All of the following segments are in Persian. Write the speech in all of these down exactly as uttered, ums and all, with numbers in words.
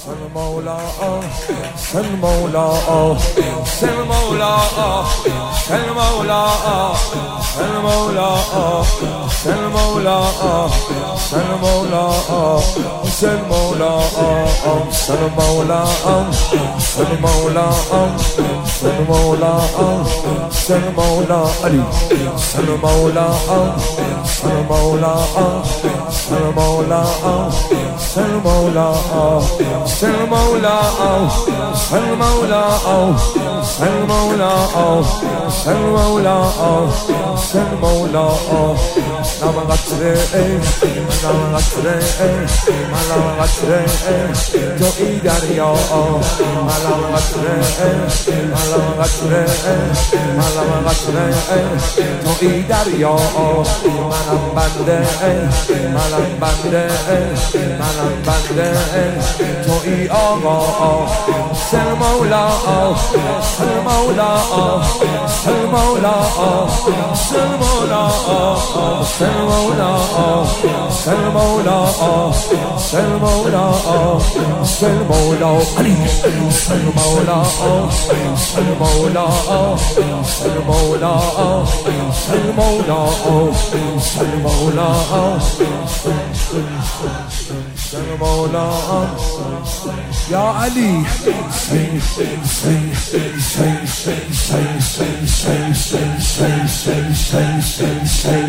مولا سل مولا سل مولا سل مولا سل مولا سل مولا سل مولا سل مولا سل مولا سل مولا سل مولا سل مولا علي سل مولا سل مولا سل مولا سل مولا سل مولا سل مولا سل مولا سل مولا سل مولا نام قطره نام قطره نام قطره توی دریا نام قطره نام قطره نام قطره توی دریا منم بنده منم بنده منم بنده توی آقا سل مولا سل مولا سل مولا سل مولا سل مولا سل مولا سل مولا سل مولا علي سل مولا سل مولا سل مولا سل مولا سل مولا سل مولا يا علي سي سي سي سي سي سي سي سي سي سي سي سي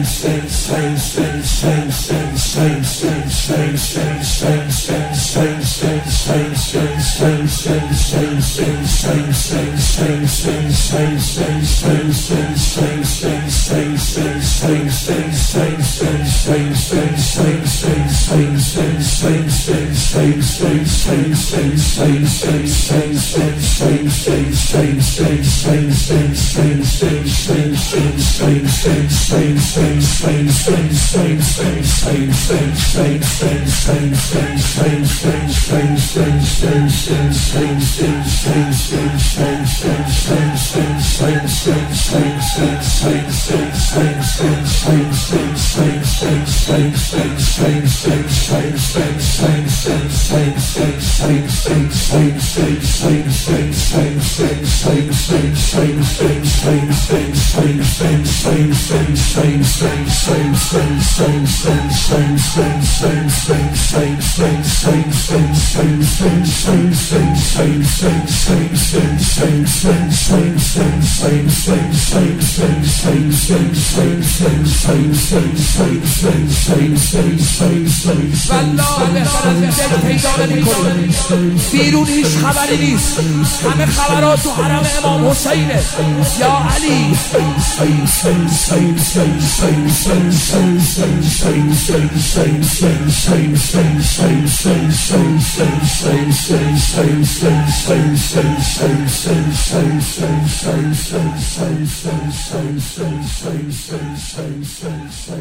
بیرون هیچ خبری نیست همه خبرات تو حرم امام حسینه یا علی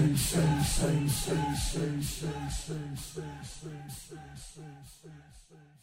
Say, say, say, say, say, say, say, say, say.